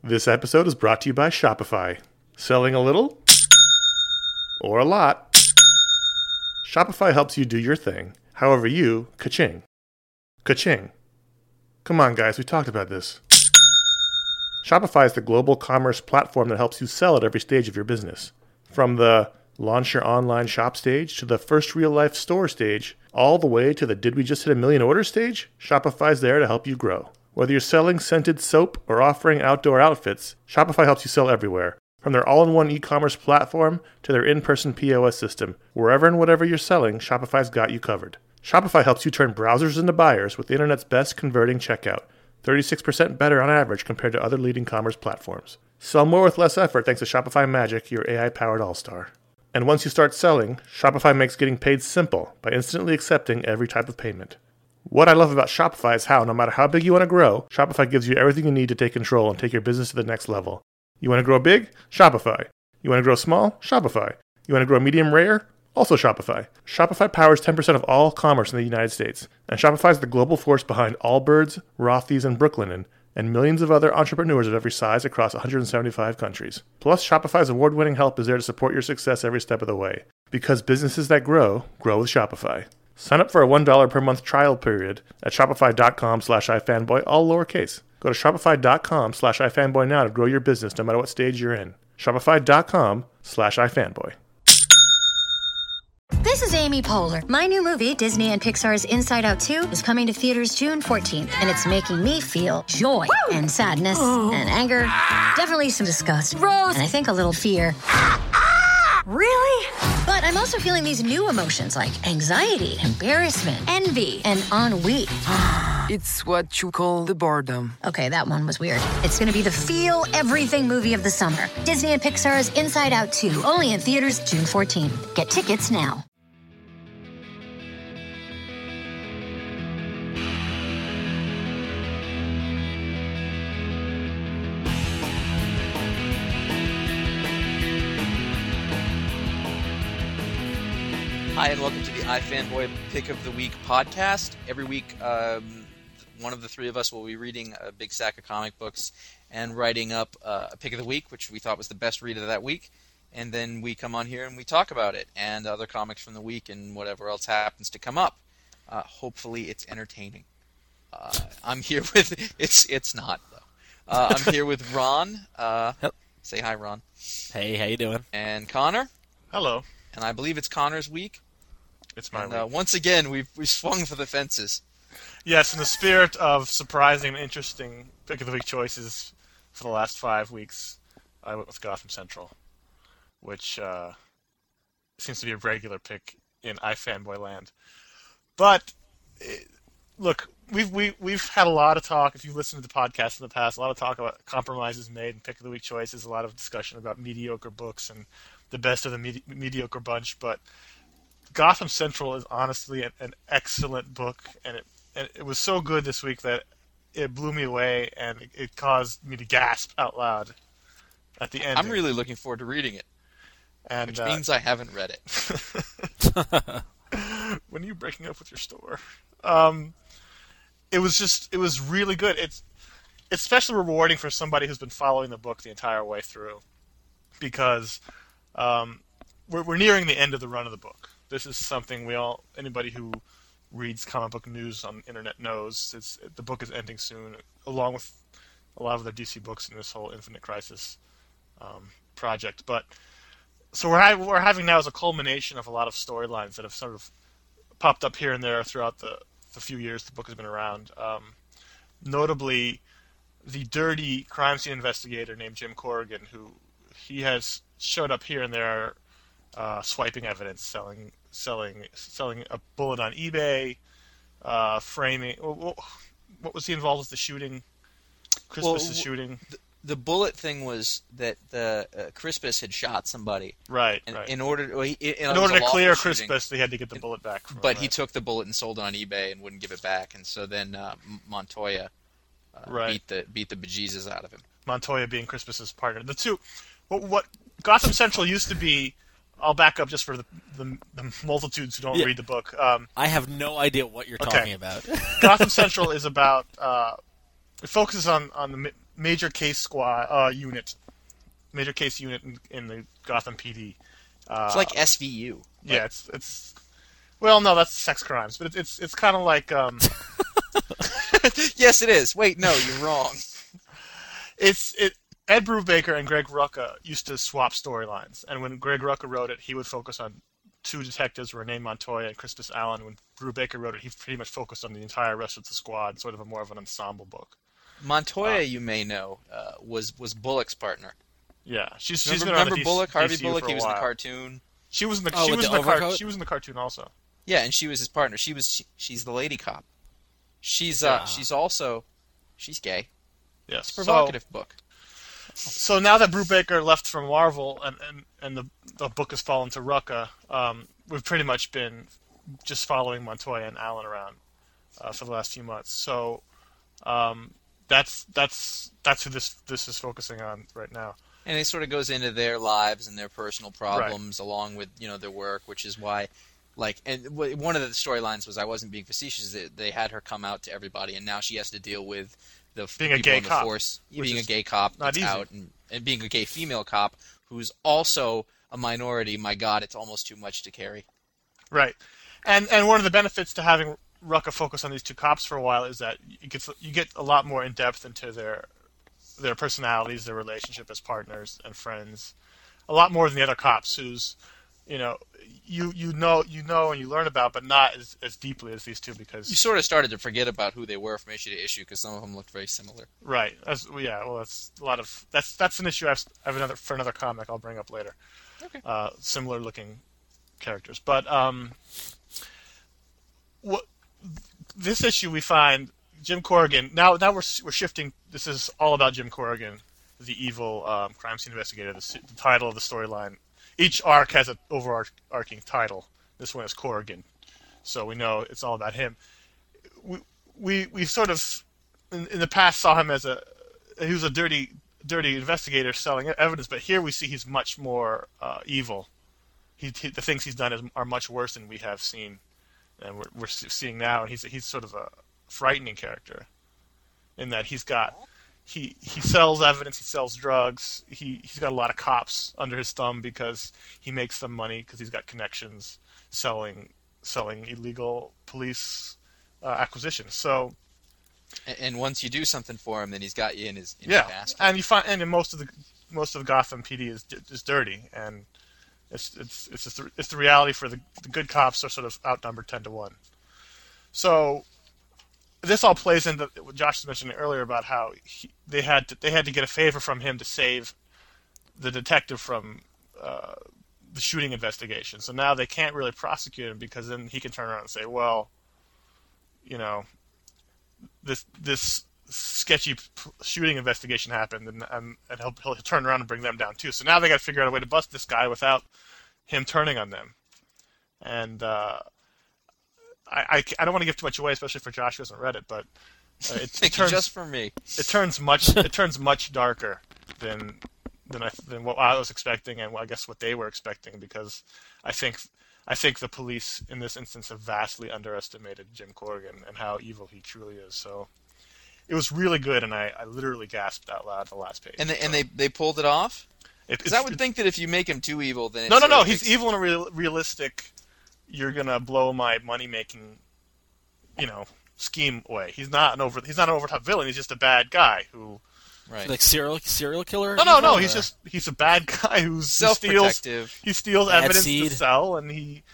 This episode is brought to you by Shopify. Selling a little or a lot, Shopify helps you do your thing, however you ka-ching. Ka-ching. Come on, guys, we talked about this. Shopify is the global commerce platform that helps you sell at every stage of your business. From the launch your online shop stage to the first real-life store stage, all the way to the did we just hit a million orders stage, Shopify's there to help you grow. Whether you're selling scented soap or offering outdoor outfits, Shopify helps you sell everywhere. From their all-in-one e-commerce platform to their in-person POS system, wherever and whatever you're selling, Shopify's got you covered. Shopify helps you turn browsers into buyers with the internet's best converting checkout, 36% better on average compared to other leading commerce platforms. Sell more with less effort thanks to Shopify Magic, your AI-powered all-star. And once you start selling, Shopify makes getting paid simple by instantly accepting every type of payment. What I love about Shopify is how, no matter how big you want to grow, Shopify gives you everything you need to take control and take your business to the next level. You want to grow big? Shopify. You want to grow small? Shopify. You want to grow medium rare? Also Shopify. Shopify powers 10% of all commerce in the United States, and Shopify is the global force behind Allbirds, Rothy's, and Brooklinen, and millions of other entrepreneurs of every size across 175 countries. Plus, Shopify's award-winning help is there to support your success every step of the way. Because businesses that grow with Shopify. Sign up for a $1 per month trial period at shopify.com/ifanboy, all lowercase. Go to shopify.com/ifanboy now to grow your business no matter what stage you're in. Shopify.com/ifanboy. This is Amy Poehler. My new movie, Disney and Pixar's Inside Out 2, is coming to theaters June 14th, and it's making me feel joy and sadness and anger, definitely some disgust, and I think a little fear. Really? But I'm also feeling these new emotions like anxiety, embarrassment, envy, and ennui. It's what you call the boredom. Okay, that one was weird. It's going to be the feel everything movie of the summer. Disney and Pixar's Inside Out 2, only in theaters June 14th. Get tickets now. Hi, and welcome to the iFanboy Pick of the Week podcast. Every week, one of the three of us will be reading a big stack of comic books and writing up a pick of the week, which we thought was the best read of that week. And then we come on here and we talk about it and other comics from the week and whatever else happens to come up. Hopefully it's entertaining. I'm here with... It's not, though. I'm here with Ron. Say hi, Ron. Hey, how you doing? And Connor. Hello. And I believe it's Connor's week. It's my week. Once again, we've swung for the fences. Yes, in the spirit of surprising and interesting pick of the week choices for the last 5 weeks, I went with Gotham Central, which seems to be a regular pick in iFanboy land. But look, we've had a lot of talk. If you listen to the podcast in the past, a lot of talk about compromises made and pick of the week choices. A lot of discussion about mediocre books and the best of the mediocre bunch. But Gotham Central is honestly an excellent book, and it was so good this week that it blew me away, and it caused me to gasp out loud at the end. I'm really looking forward to reading it, which means I haven't read it. When are you breaking up with your store? It was really good. It's especially rewarding for somebody who's been following the book the entire way through, because we're nearing the end of the run of the book. This is something anybody who reads comic book news on the internet knows. The book is ending soon, along with a lot of the DC books in this whole Infinite Crisis project. But so we're having now is a culmination of a lot of storylines that have sort of popped up here and there throughout the few years the book has been around. Notably, the dirty crime scene investigator named Jim Corrigan, who he has showed up here and there, swiping evidence, selling a bullet on eBay, framing. What was he involved with the shooting? Crispus' shooting. The bullet thing was that the Crispus had shot somebody. Right. In order to clear Crispus, they had to get the bullet back from him. But he took the bullet and sold it on eBay and wouldn't give it back, and so then Montoya beat the bejesus out of him. Montoya being Crispus' partner. The two, what Gotham Central used to be. I'll back up just for the multitudes who don't read the book. I have no idea what you're talking about. Gotham Central is about. It focuses on major case unit in the Gotham PD. It's like SVU. Yeah, it's well, no, that's sex crimes, but it's kind of like Yes, it is. Wait, no, you're wrong. Ed Brubaker and Greg Rucka used to swap storylines, and when Greg Rucka wrote it, he would focus on two detectives, Renee Montoya and Crispus Allen. When Brubaker wrote it, he pretty much focused on the entire rest of the squad, sort of a more of an ensemble book. Montoya, you may know, was Bullock's partner. Yeah, she's Remember been on Bullock, Harvey DCU Bullock? for a He was in the while. cartoon. She was in the with the overcoat? she was in the cartoon also. Yeah, and she was his partner. She's the lady cop. She's also gay. Yes, It's a provocative book. So now that Brubaker left from Marvel and the book has fallen to Rucka, we've pretty much been just following Montoya and Allen around for the last few months. So that's who this is focusing on right now. And it sort of goes into their lives and their personal problems along with, their work, which is why, and one of the storylines was, I wasn't being facetious, that they had her come out to everybody, and now she has to deal with Being a people gay in the cop, force, which being a is gay cop not that's easy. out, and being a gay female cop who's also a minority. My God, it's almost too much to carry. Right, and one of the benefits to having Rucka focus on these two cops for a while is that you get a lot more in depth into their personalities, their relationship as partners and friends, a lot more than the other cops who's, you know and you learn about, but not as deeply as these two, because You sort of started to forget about who they were from issue to issue because some of them looked very similar. right. That's a lot of that's an issue I have for another comic I'll bring up later. Okay. Similar looking characters, but this issue we find Jim Corrigan. Now we're shifting. This is all about Jim Corrigan, the evil crime scene investigator. The title of the storyline. Each arc has an overarching title. This one is Corrigan, so we know it's all about him. We sort of in the past saw him as he was a dirty investigator selling evidence, but here we see he's much more evil. The things he's done are much worse than we have seen, and we're seeing now. And he's sort of a frightening character, in that he sells evidence, he sells drugs, he's got a lot of cops under his thumb because he makes them money because he's got connections selling illegal police acquisitions. So. And once you do something for him, then he's got you in his Yeah, basket. and you find, and most of Gotham PD is dirty, and it's the reality for the good cops are sort of outnumbered 10-1. So this all plays into what Josh was mentioning earlier about how they had to get a favor from him to save the detective from the shooting investigation. So now they can't really prosecute him, because then he can turn around and say, well, this sketchy shooting investigation happened, and he'll turn around and bring them down too. So now they got to figure out a way to bust this guy without him turning on them. And I don't want to give too much away, especially for Josh who hasn't read it, but it turns just for me. it turns much darker than what I was expecting, and I guess what they were expecting, because I think the police in this instance have vastly underestimated Jim Corrigan and how evil he truly is. So it was really good, and I literally gasped out loud at the last page. And they pulled it off? Because I would think that if you make him too evil, then No. He's evil in a realistic, you're gonna blow my money making, scheme way. He's not an overtop villain. He's just a bad guy who. Right. Like serial killer? No. He's a bad guy who self-protective. He steals Bad evidence seed. to sell, and Okay.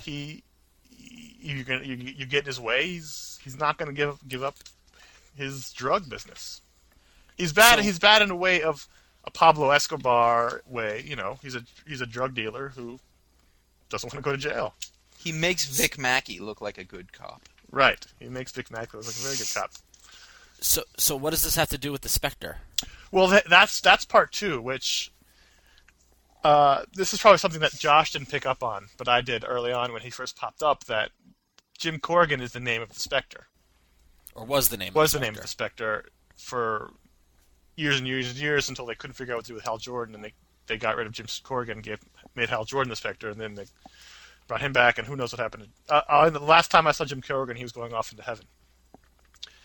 you get in his way. He's not going to give up his drug business. He's bad. He's bad in a way of a Pablo Escobar way. He's a drug dealer who doesn't want to go to jail. He makes Vic Mackey look like a good cop. Right. He makes Vic Mackey look like a very good cop. So what does this have to do with the Spectre? Well, that's part two, which this is probably something that Josh didn't pick up on, but I did early on when he first popped up, that Jim Corrigan is the name of the Spectre. Or was the name Was of the the name of the Spectre for years and years and years, until they couldn't figure out what to do with Hal Jordan, and they got rid of Jim Corrigan and made Hal Jordan the Spectre, and then they brought him back, and who knows what happened. The last time I saw Jim Corrigan, he was going off into heaven.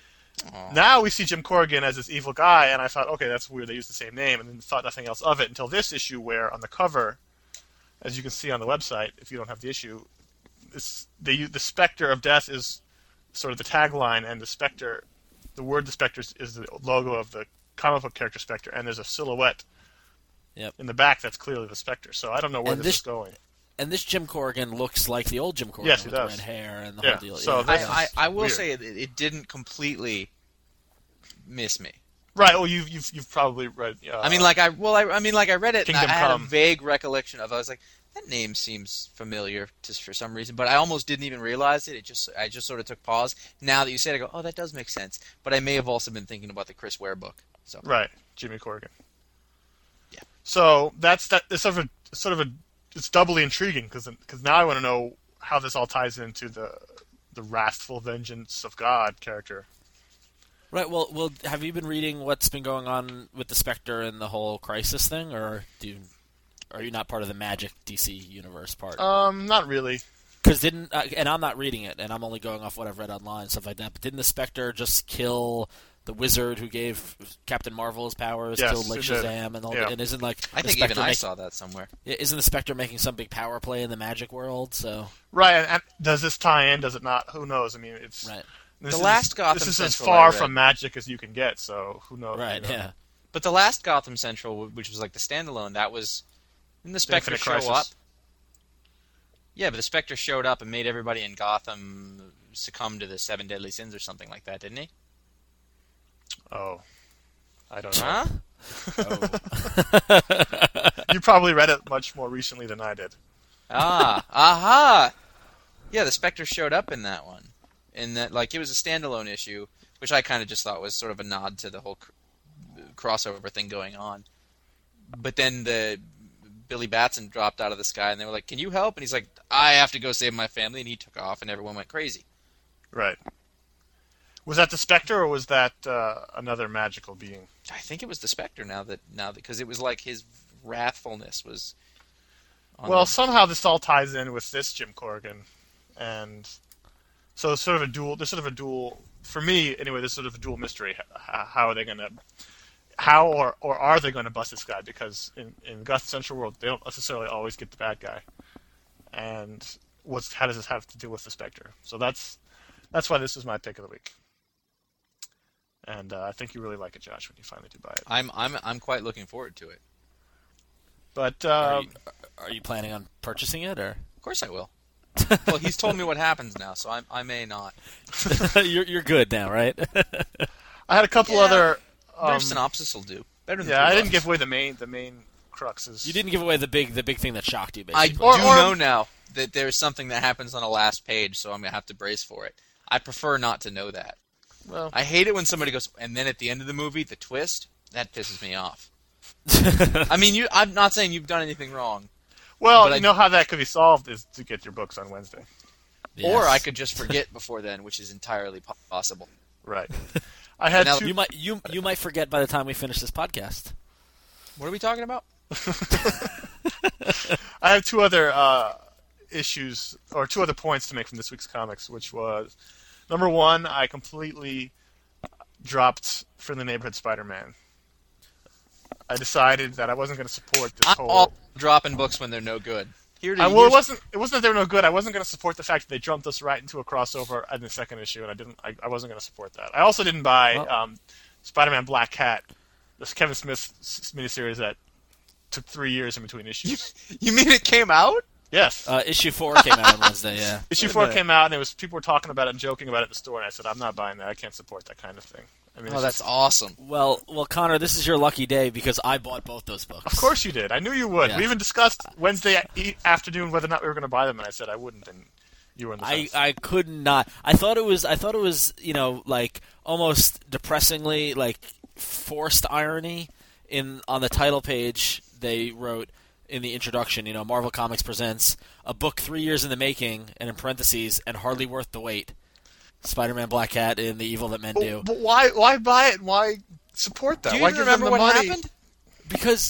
Now we see Jim Corrigan as this evil guy, and I thought, okay, that's weird. They used the same name, and then thought nothing else of it until this issue, where on the cover, as you can see on the website, if you don't have the issue, the Spectre of Death is sort of the tagline, and the word the Spectre is the logo of the comic book character Spectre, and there's a silhouette in the back that's clearly the Spectre. So I don't know where this is going. And this Jim Corrigan looks like the old Jim Corrigan Yes, he with the does. red hair and the Yeah, whole deal. so I will weird. say it didn't completely miss me. Right. Well, you've probably read. I read it, and Kingdom I had a Come. vague recollection of. I was like, that name seems familiar, just for some reason, but I almost didn't even realize it. I just sort of took pause. Now that you said it, I go, oh, that does make sense. But I may have also been thinking about the Chris Ware book. So Right, Jimmy Corrigan. Yeah. So that's that. It's sort of a. It's doubly intriguing because now I want to know how this all ties into the wrathful vengeance of God character. Right. Well, have you been reading what's been going on with the Spectre and the whole Crisis thing, or are you not part of the Magic DC universe part? Not really. Because and I'm not reading it, and I'm only going off what I've read online and stuff like that. But didn't the Spectre just kill the wizard who gave Captain Marvel his powers, Yes, killed like it did. Shazam, and all Yeah. that? And isn't like I the think Spectre even I saw that somewhere. Isn't the Spectre making some big power play in the Magic world? So Right, and does this tie in? Does it not? Who knows? I mean, it's right, This The is, last Gotham This is as Central I far read. from Magic as you can get. So who knows? right, you know. yeah. But the last Gotham Central, which was like the standalone, that was didn't the Spectre Infinite show Crisis. up? Yeah, but the Spectre showed up and made everybody in Gotham succumb to the 7 deadly sins or something like that, didn't he? Oh, I don't know. Huh? You probably read it much more recently than I did. Aha! Yeah, the Spectre showed up in that one. And that, like, it was a standalone issue, which I kind of just thought was sort of a nod to the whole crossover thing going on. But then the Billy Batson dropped out of the sky, and they were like, "Can you help?" And he's like, "I have to go save my family," and he took off, and everyone went crazy. Right. Was that the Spectre, or was that another magical being? I think it was the Spectre now that because it was like his wrathfulness was. Well, somehow this all ties in with this Jim Corrigan, and so it's sort of a dual. There's sort of a dual for me anyway. There's sort of a dual mystery. How are they going to? How or are they going to bust this guy? Because in Gotham Central World, they don't necessarily always get the bad guy. And how does this have to do with the Spectre? So that's why this is my pick of the week. And I think you really like it, Josh, when you finally do buy it. I'm quite looking forward to it. But Are you planning on purchasing it, or? Of course I will. Well, he's told me what happens now, so I may not. you're good now, right? I had a couple other. Their synopsis will do better than. Yeah, I 3 didn't bucks. give away the main cruxes. You didn't give away the big thing that shocked you, I basically. do know now that there's something that happens on the last page, so I'm gonna have to brace for it. I prefer not to know that. Well, I hate it when somebody goes, and then at the end of the movie, the twist that pisses me off. I mean, I'm not saying you've done anything wrong, well, but you know how that could be solved is to get your books on Wednesday. Yes. or I could just forget before then, which is entirely possible. Right. I had Now, two. You might forget by the time we finish this podcast. What are we talking about? I have two other issues or two other points to make from this week's comics, which was number one, I completely dropped Friendly Neighborhood Spider-Man. I decided that I wasn't going to support this I'm whole. all dropping books when they're no good. Well, Well, it wasn't that they were no good. I wasn't going to support the fact that they jumped us right into a crossover in the second issue, and I wasn't going to support that. I also didn't buy Spider-Man Black Cat, this Kevin Smith miniseries that took 3 years in between issues. You mean it came out? Yes. Issue 4 came out on Wednesday, yeah. Issue 4 came out, and people were talking about it and joking about it at the store, and I said, I'm not buying that. I can't support that kind of thing. I mean, Oh, it's that's just- awesome. Well, Connor, this is your lucky day because I bought both those books. Of course you did. I knew you would. Yeah. We even discussed Wednesday afternoon whether or not we were going to buy them, and I said I wouldn't, and you were on the fence. I could not. I thought it was like almost depressingly like forced irony on the title page. They wrote in the introduction, Marvel Comics presents a book 3 years in the making, and in parentheses, and hardly worth the wait. Spider-Man Black Cat and the Evil That Men Do. But why buy it? And why support that? Do you why even give them remember the what money? happened? Because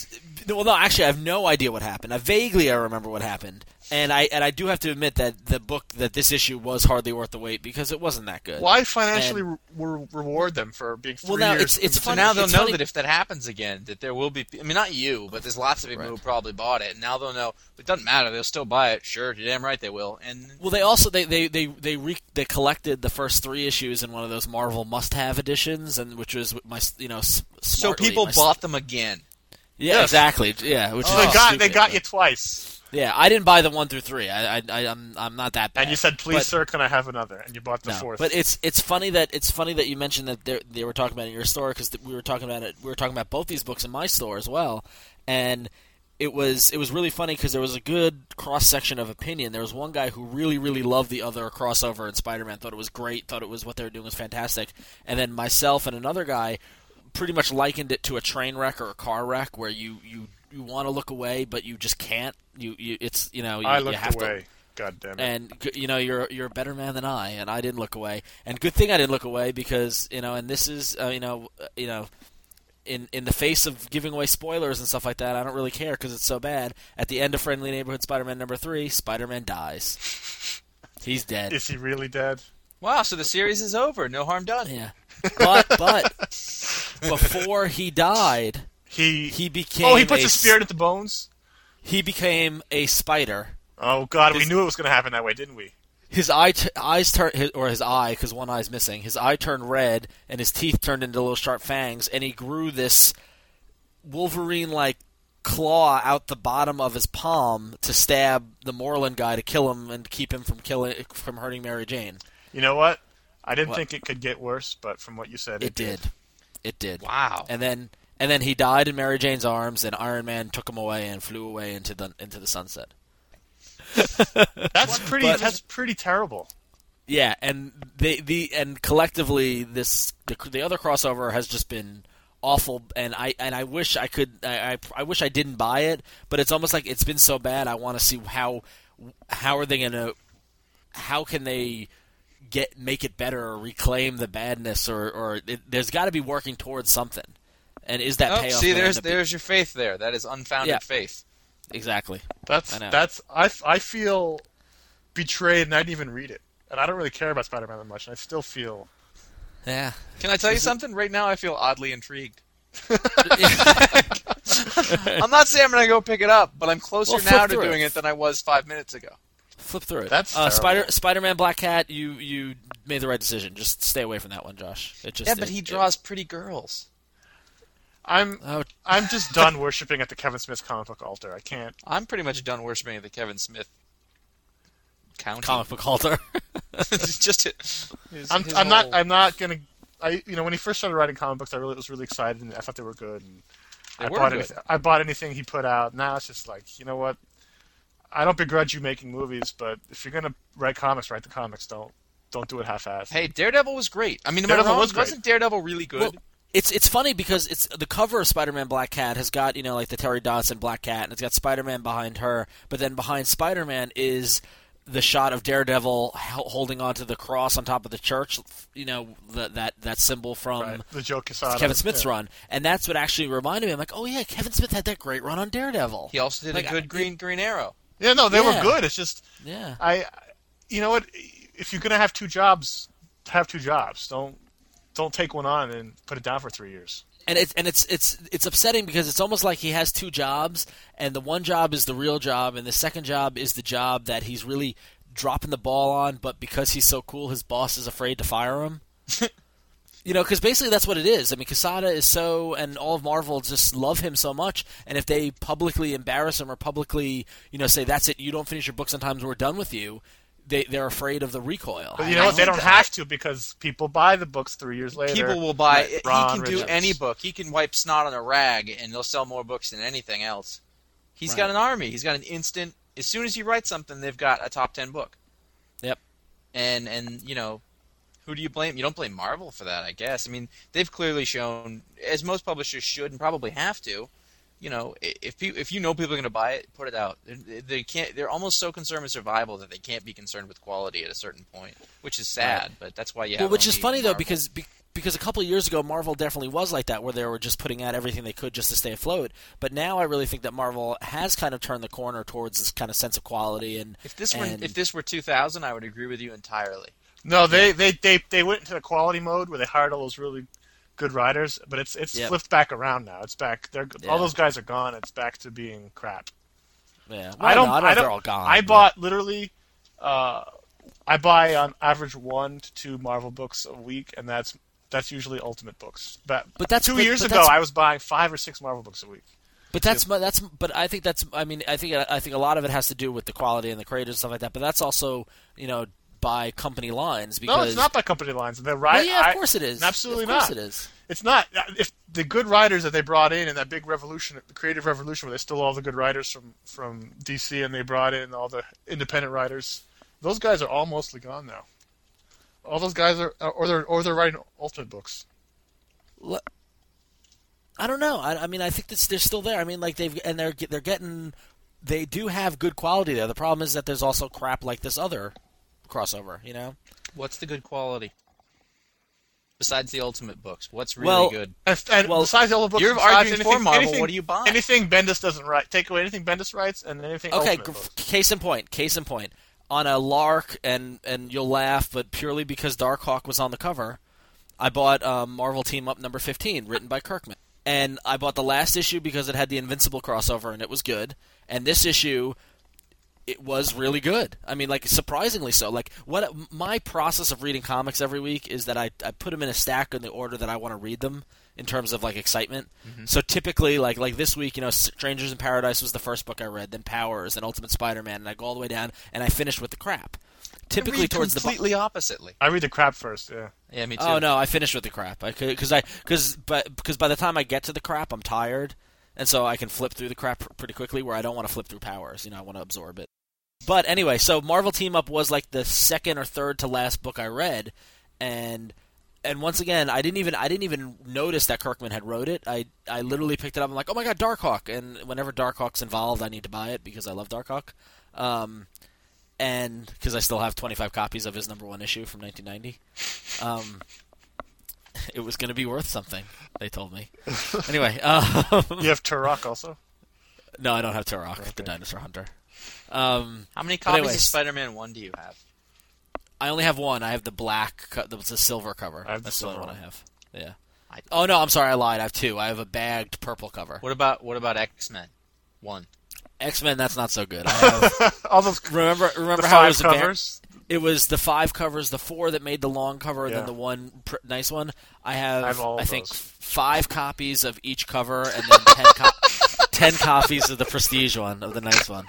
Well, no, actually, I have no idea what happened. I remember what happened, and I do have to admit that this issue was hardly worth the wait because it wasn't that good. Why financially reward them for being 3 years? It's So funny. now they'll it's know funny. that if that happens again, that there will be. I mean, not you, but there's lots of people who probably bought it, and now they'll know. It doesn't matter; they'll still buy it. Sure, you're damn right they will. And Well, they also they collected the first 3 issues in one of those Marvel must-have editions, and which was so people bought them again. Yeah, Yes. exactly. Yeah, which So is they got stupid, you twice. but- Yeah, I didn't buy the 1 through 3. I'm not that bad. And you said, "Please, But- sir, can I have another?" And you bought the No, fourth. but it's funny that you mentioned that they were talking about it in your store because we were talking about it. We were talking about both these books in my store as well, and it was really funny because there was a good cross section of opinion. There was one guy who really loved the other crossover in Spider-Man, thought it was great, thought it was what they were doing was fantastic, and then myself and another guy pretty much likened it to a train wreck or a car wreck where you want to look away but you just can't. You I you looked have away. to. God damn it! And you're a better man than I, and I didn't look away. And good thing I didn't look away because and this is in the face of giving away spoilers and stuff like that, I don't really care because it's so bad. At the end of Friendly Neighborhood Spider-Man number 3, Spider-Man dies. He's dead. Is he really dead? Wow, so the series is over. No harm done. Yeah, but before he died, he became. Oh, he puts his spirit into bones. He became a spider. Oh God, we knew it was going to happen that way, didn't we? His eyes turned, his eye, because one eye's missing. His eye turned red, and his teeth turned into little sharp fangs, and he grew this Wolverine-like claw out the bottom of his palm to stab the Moreland guy to kill him and keep him from hurting Mary Jane. You know what? I didn't What? think it could get worse, but from what you said, It did. It did. Wow. And then he died in Mary Jane's arms, and Iron Man took him away and flew away into the sunset. That's pretty terrible. Yeah, and and collectively the other crossover has just been awful, and I wish I could I wish I didn't buy it, but it's almost like it's been so bad. I want to see how are they how can they make it better or reclaim the badness or there's got to be working towards something. And is that payoff? See, gonna there's your faith there. That is unfounded faith. Exactly. I feel betrayed, and I didn't even read it, and I don't really care about Spider-Man that much, and I still feel. Yeah. Can I tell you something? Right now, I feel oddly intrigued. I'm not saying I'm going to go pick it up, but I'm closer Well, now flip to through doing it. it than I was 5 minutes ago. Flip through it. That's terrible. Spider-Man Black Cat, you made the right decision. Just stay away from that one, Josh. He draws pretty girls. I'm just done worshiping at the Kevin Smith comic book altar. I can't. I'm pretty much done worshiping at the Kevin Smith county. comic book altar. It's just I'm not gonna. When he first started writing comic books, I was really excited, and I thought they were good. And I bought anything he put out. Now it's just like, you know what? I don't begrudge you making movies, but if you're gonna write comics, write the comics. Don't do it half-assed. Hey, Daredevil was great. I mean, Daredevil was great. Wasn't Daredevil really good? Well, it's funny because it's the cover of Spider-Man Black Cat has got like the Terry Dodson Black Cat, and it's got Spider-Man behind her, but then behind Spider-Man is the shot of Daredevil holding onto the cross on top of the church, that symbol from the Joe Quesada, Kevin Smith's run, and that's what actually reminded me. I'm like, oh yeah, Kevin Smith had that great run on Daredevil. He also did a good Green Arrow. Yeah, no, they were Yeah. good. It's just, Yeah. You know what? If you're gonna have 2 jobs, have 2 jobs. Don't take one on and put it down for 3 years. And it's upsetting because it's almost like he has 2 jobs, and the one job is the real job, and the second job is the job that he's really dropping the ball on, but because he's so cool, his boss is afraid to fire him. Because basically that's what it is. I mean, Quesada is so, and all of Marvel just love him so much, and if they publicly embarrass him or publicly, say, that's it, you don't finish your book sometimes, we're done with you, they're afraid of the recoil. But you know what? They don't have to, because people buy the books 3 years later. People will buy. He Ron can do Richards. any book. He can wipe snot on a rag, and they'll sell more books than anything else. He's got an army. He's got an instant. As soon as he writes something, they've got a top 10 book. Yep. And who do you blame? You don't blame Marvel for that, I guess. I mean, they've clearly shown, as most publishers should and probably have to. If you know people are going to buy it, put it out. They can't. They're almost so concerned with survival that they can't be concerned with quality at a certain point, which is sad. Right. But that's why you have. Well, which is only funny though, Marvel. because a couple of years ago Marvel definitely was like that, where they were just putting out everything they could just to stay afloat. But now I really think that Marvel has kind of turned the corner towards this kind of sense of quality. And if this were 2000, I would agree with you entirely. No, they went into the quality mode where they hired all those really good writers, but it's flipped back around now. It's back. All those guys are gone. It's back to being crap. Yeah, well, I don't know if they're all gone. I bought literally. I buy on average 1 to 2 Marvel books a week, and that's usually Ultimate books. But that's 2 years ago, I was buying 5 or 6 Marvel books a week. But but I think that's. I mean, I think a lot of it has to do with the quality and the creators and stuff like that. But that's also, by company lines. Because... No, it's not by company lines. Well, yeah, of course it is. Absolutely not. Of course not. It is. It's not. If the good writers that they brought in that big revolution, the creative revolution, where they stole all the good writers from DC and they brought in all the independent writers, those guys are all mostly gone now. All those guys are, or they're writing Ultimate books. I don't know. I mean, I think they're still there. I mean, like they do have good quality there. The problem is that there's also crap like this other crossover. What's the good quality? Besides the Ultimate books, what's really good? And besides the Ultimate books, you're arguing for Marvel. What do you buy? Anything Bendis doesn't write. Take away anything Bendis writes, and anything. Okay, Ultimate books. Case in point. On a lark, and you'll laugh, but purely because Darkhawk was on the cover, I bought Marvel Team Up number 15, written by Kirkman. And I bought the last issue because it had the Invincible crossover, and it was good. And this issue, it was really good. I mean, like, surprisingly so. Like, my process of reading comics every week is that I put them in a stack in the order that I want to read them in terms of, like, excitement. Mm-hmm. So typically, like this week, Strangers in Paradise was the first book I read, then Powers, and Ultimate Spider-Man, and I go all the way down, and I finished with the crap. Typically towards completely oppositely. I read the crap first, yeah. Yeah, me too. Oh no, I finished with the crap. Because by the time I get to the crap, I'm tired, and so I can flip through the crap pretty quickly. Where I don't want to flip through Powers, I want to absorb it. But anyway, so Marvel Team Up was like the second or third to last book I read, and once again, I didn't even notice that Kirkman had wrote it. I literally picked it up. I'm like, oh my god, Darkhawk! And whenever Darkhawk's involved, I need to buy it because I love Darkhawk. And because I still have 25 copies of his #1 issue from 1990. It was going to be worth something, they told me. Anyway. You have Turok also? No, I don't have Turok, okay. The Dinosaur Hunter. How many copies of Spider-Man 1 do you have? I only have one. I have the black, the silver cover. That's the only one I have. Yeah. Oh, no, I'm sorry, I lied. I have 2. I have a bagged purple cover. What about X-Men 1? X-Men, that's not so good. I have, all those remember the how 5 covers? It was the 5 covers, the 4 that made the long cover, and then the one nice one. I have I think 5 copies of each cover, and then 10 copies of the prestige one, of the nice one.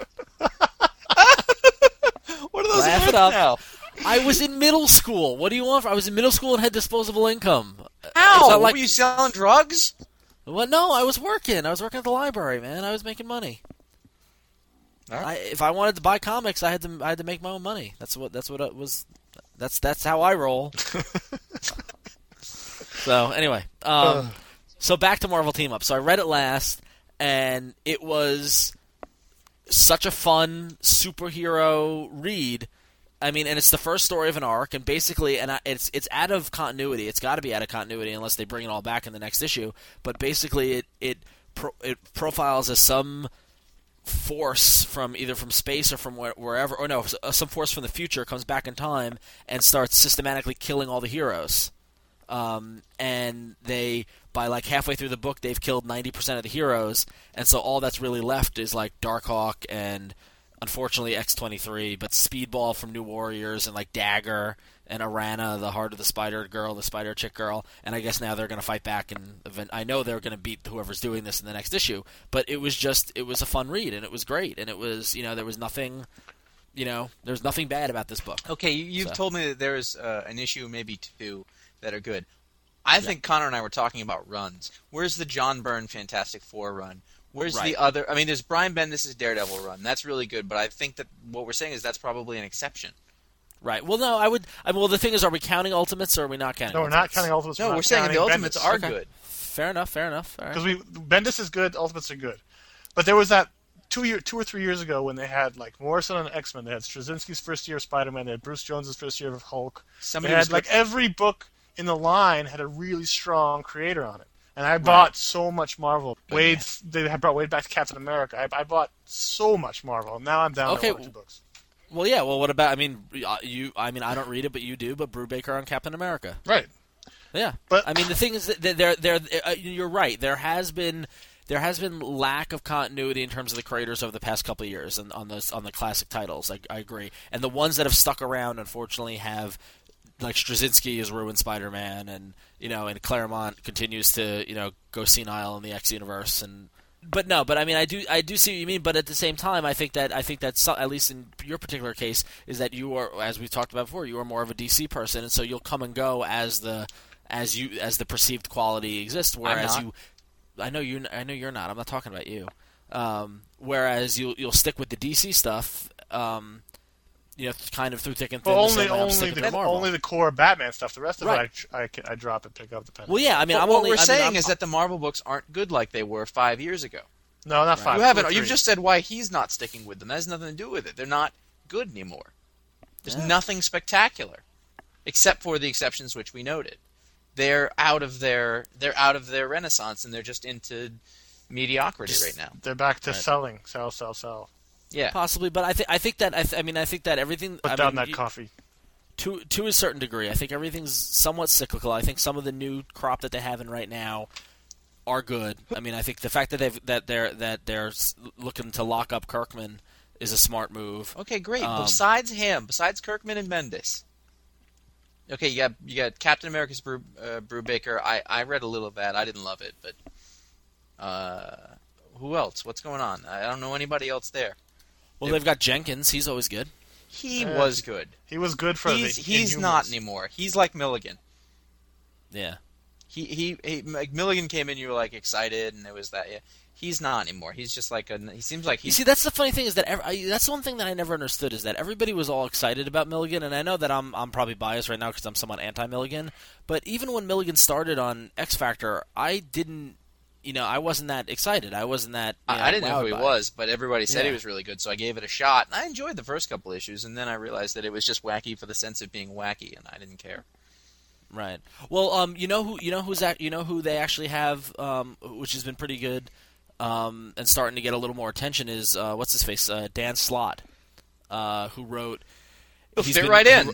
What are those Laugh worth it up. now? I was in middle school. What do you want? I was in middle school and had disposable income. How? Were you selling drugs? Well, no, I was working. I was working at the library, man. I was making money. Right. If I wanted to buy comics, I had to make my own money. That's what it was. That's how I roll. So anyway, so back to Marvel Team Up. So I read it last, and it was such a fun superhero read. I mean, and it's the first story of an arc, and basically, it's out of continuity. It's got to be out of continuity unless they bring it all back in the next issue. But basically, it profiles as some force from either from space or from wherever, or no, some force from the future comes back in time and starts systematically killing all the heroes. And they, by like halfway through the book, they've killed 90% of the heroes, and so all that's really left is like Darkhawk and, unfortunately, X-23, but Speedball from New Warriors and like Dagger and Arana, the Heart of the Spider Girl, the Spider Chick Girl, and I guess now they're going to fight back, and I know they're going to beat whoever's doing this in the next issue, but it was a fun read, and it was great, and it was, there was nothing, there's nothing bad about this book. Okay, you've told me that there's an issue, maybe 2, that are good. I think Connor and I were talking about runs. Where's the John Byrne Fantastic Four run? Where's the other? I mean, there's Brian Bendis' Daredevil run. That's really good, but I think that what we're saying is that's probably an exception. Right. Well, no, well, the thing is, are we counting Ultimates or are we not counting? No, we're not counting Ultimates. No, we're saying the Ultimates are good. Fair enough. Because Bendis is good, Ultimates are good. But there was that 2 or 3 years ago when they had like Morrison on X-Men. They had Straczynski's first year of Spider-Man. They had Bruce Jones' first year of Hulk. They had like every book in the line had a really strong creator on it. And I bought so much Marvel. They had brought Wade back to Captain America. I bought so much Marvel. Now I'm down to 1 or 2 books. Well, yeah. Well, what about? I mean, I don't read it, but you do. But Brubaker on Captain America. Right. Yeah. But I mean, the thing is that you're right. There has been lack of continuity in terms of the creators over the past couple of years, and on the classic titles. I agree. And the ones that have stuck around, unfortunately, have. Like Straczynski has ruined Spider-Man, and and Claremont continues to go senile in the X universe. But I mean, I do see what you mean. But at the same time, I think that at least in your particular case, is that you are, as we've talked about before, you are more of a DC person, and so you'll come and go as the perceived quality exists. Whereas I know you're not. I'm not talking about you. Whereas you'll stick with the DC stuff. Kind of through thick and thin. Well, only the core Batman stuff. The rest of it, I drop and pick up the pen. Well, yeah, I mean, what we're saying is that the Marvel books aren't good like they were 5 years ago. No, not 5. You haven't. You've just said why he's not sticking with them. That has nothing to do with it. They're not good anymore. There's nothing spectacular, except for the exceptions which we noted. They're out of their renaissance, and they're just into mediocrity right now. They're back to selling, sell. Yeah, possibly, but I think that everything. Put down that coffee. To a certain degree, I think everything's somewhat cyclical. I think some of the new crop that they have in right now are good. I mean, I think the fact that they're looking to lock up Kirkman is a smart move. Okay, great. Besides Kirkman and Bendis. Okay, you got Captain America's Brubaker. I read a little of that. I didn't love it, but who else? What's going on? I don't know anybody else there. Well, they've got Jenkins. He's always good. He was good. He was good for He's not anymore. He's like Milligan. Yeah. He like Milligan came in, you were like excited, and it was that. Yeah. He's not anymore. He's just like he seems like he's. You see, that's the funny thing is that that's one thing that I never understood is that everybody was all excited about Milligan, and I know that I'm probably biased right now because I'm somewhat anti-Milligan, but even when Milligan started on X Factor, I didn't. I wasn't that excited. I wasn't that. I didn't know who he was, but everybody said he was really good, so I gave it a shot. And I enjoyed the first couple issues, and then I realized that it was just wacky for the sense of being wacky, and I didn't care. Right. Well, who they actually have, which has been pretty good, and starting to get a little more attention is what's his face, Dan Slott, who wrote. He'll fit right in.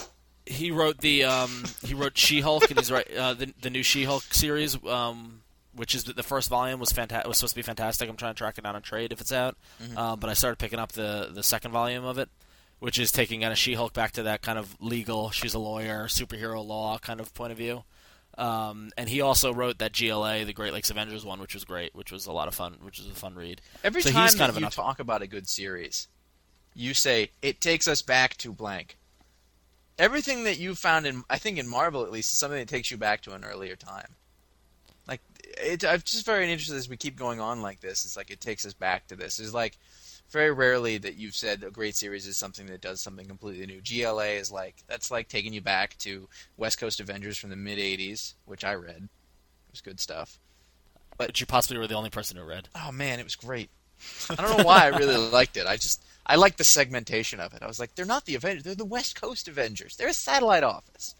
He wrote he wrote She-Hulk, and he's the new She-Hulk series. Which is the first volume was supposed to be fantastic. I'm trying to track it down on trade if it's out. Mm-hmm. But I started picking up the second volume of it, which is taking kind of She-Hulk back to that kind of legal, she's a lawyer, superhero law kind of point of view. And he also wrote that GLA, the Great Lakes Avengers one, which was great, which was a lot of fun, which was a fun read. Every time that you talk about a good series, you say, it takes us back to blank. Everything that you found I think in Marvel at least, is something that takes you back to an earlier time. Like, I'm just very interested as we keep going on like this. It's like it takes us back to this. It's like very rarely that you've said a great series is something that does something completely new. GLA is that's like taking you back to West Coast Avengers from the mid-'80s, which I read. It was good stuff. But you possibly were the only person who read. Oh, man, it was great. I don't know why I really liked it. I liked the segmentation of it. I was like, they're not the Avengers. They're the West Coast Avengers. They're a satellite office.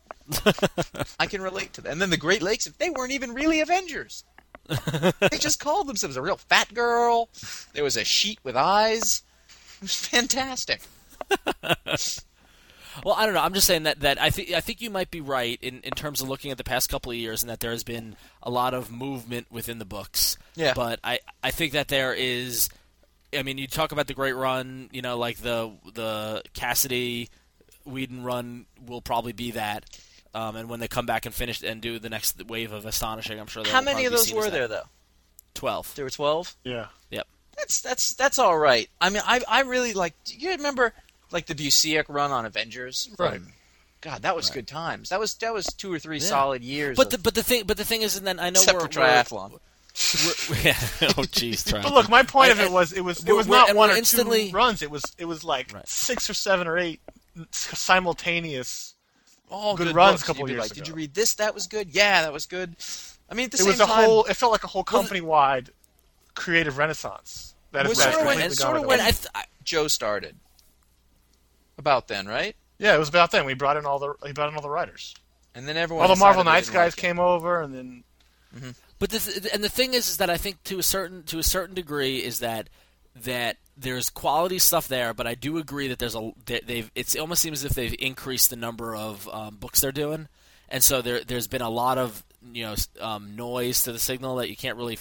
I can relate to that. And then the Great Lakes, they weren't even really Avengers. They just called themselves a real fat girl. There was a sheet with eyes. It was fantastic. Well, I don't know. I'm just saying that I think you might be right in terms of looking at the past couple of years and that there has been a lot of movement within the books. Yeah. But I think that there is. I mean, you talk about the great run. Like the Cassidy Whedon run will probably be that. And when they come back and finish and do the next wave of Astonishing, I'm sure. How many of those were there, though? 12. There were 12. Yeah. Yep. That's all right. I mean, I really like. Do you remember like the Busiek run on Avengers? Right. God, that was good times. That was 2 or 3 solid years. But the thing is, and then I know except for triathlon. Oh jeez, but look, my point of it was not one or two runs. It was like 6 or 7 or 8 simultaneous. All good runs a couple years ago. Did you read this? That was good. Yeah, that was good. I mean, at the same time, it felt like a whole company-wide creative renaissance. That is sort of when Joe started. About then, right? Yeah, it was about then. He brought in all the writers. And then everyone. All the Marvel decided they Knights didn't like guys it. came over, and then And then all the decided Marvel they Knights didn't like guys it. came over, and then But the thing is that I think to a certain degree is that there's quality stuff there, but I do agree that it almost seems as if they've increased the number of books they're doing, and so there's been a lot of noise to the signal that you can't really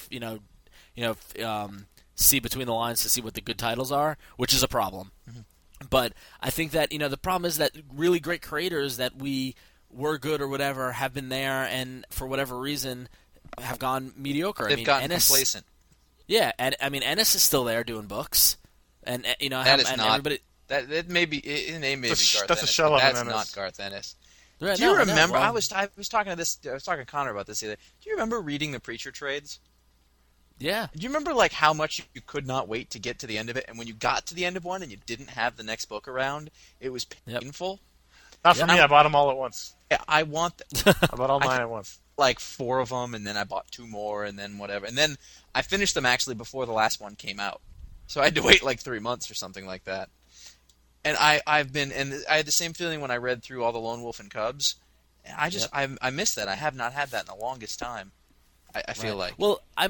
see between the lines to see what the good titles are, which is a problem. Mm-hmm. But I think that the problem is that really great creators that we were good or whatever have been there, and for whatever reason have gone mediocre. They've gotten complacent. Yeah, and I mean Ennis is still there doing books, and That is and not. everybody. That may be it. May be Garth that's a Ennis, shell but of an that's Ennis. not Garth Ennis. Right, Do you no, I know, remember? well, I was talking to Connor about this the other day. Do you remember reading the Preacher trades? Yeah. Do you remember like how much you could not wait to get to the end of it, and when you got to the end of one and you didn't have the next book around, it was Yep. painful. not for me. I bought them all at once. Yeah, I want that. I bought all 9 at once. Like 4 of them, and then I bought 2 more, and then whatever. And then I finished them actually before the last one came out. So I had to wait like 3 months or something like that. And I had the same feeling when I read through all the Lone Wolf and Cubs. And I missed that. I have not had that in the longest time. I feel like. Well, I